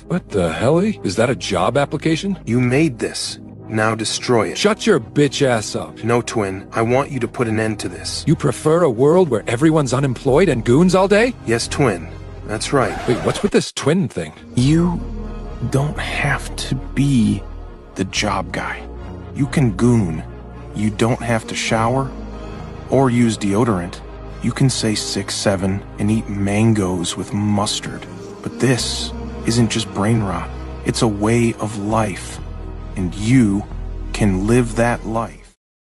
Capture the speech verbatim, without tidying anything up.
What the helly? Is that a job application? You made this. Now destroy it. Shut your bitch ass up. No, Twin. I want you to put an end to this. You prefer a world where everyone's unemployed and goons all day? Yes, Twin. That's right. Wait, what's with this twin thing? You don't have to be the job guy. You can goon. You don't have to shower or use deodorant. You can say six seven and eat mangoes with mustard. But this isn't just brain rot. It's a way of life. And you can live that life.